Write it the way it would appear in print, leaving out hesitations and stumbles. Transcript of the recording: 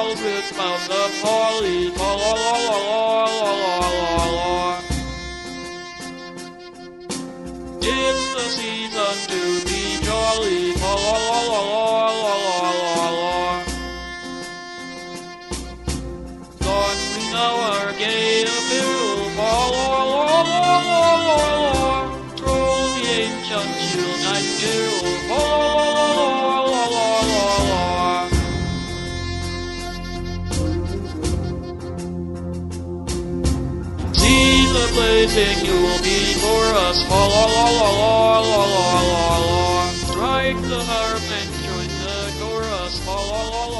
filled with boughs of holly. La la la la la la la la. It's the season to be jolly. La la la la la la la la. Don we now our gay apparel. La la la la la la la. Troll the ancient shield and gill. La la la la la la la. See the blazing Yule before us. La la la la la la la la la. Strike the harp and join the chorus. La la la la.